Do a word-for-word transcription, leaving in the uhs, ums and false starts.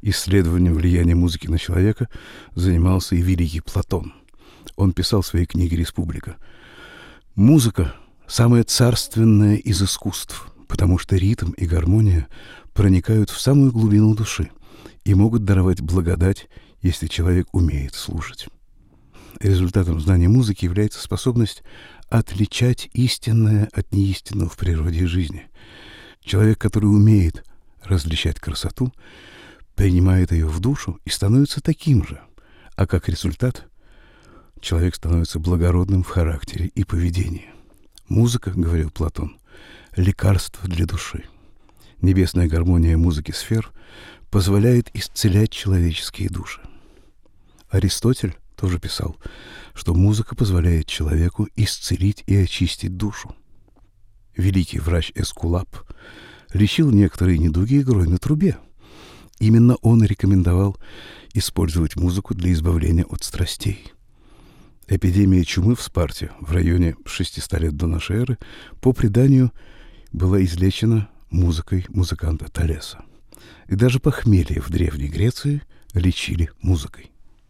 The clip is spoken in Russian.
Исследованием влияния музыки на человека занимался и великий Платон. Он писал в своей книге «Республика»: «Музыка – самое царственное из искусств, потому что ритм и гармония проникают в самую глубину души и могут даровать благодать, если человек умеет слушать». Результатом знания музыки является способность отличать истинное от неистинного в природе и жизни. Человек, который умеет различать красоту, принимает ее в душу и становится таким же, а как результат человек становится благородным в характере и поведении. Музыка, говорил Платон, лекарство для души. Небесная гармония музыки сфер позволяет исцелять человеческие души. Аристотель тоже писал, что музыка позволяет человеку исцелить и очистить душу. Великий врач Эскулап лечил некоторые недуги игрой на трубе. Именно он рекомендовал использовать музыку для избавления от страстей. Эпидемия чумы в Спарте в районе шестисот лет до нашей эры, по преданию, была излечена музыкой музыканта Талеса. И даже похмелье в Древней Греции лечили музыкой.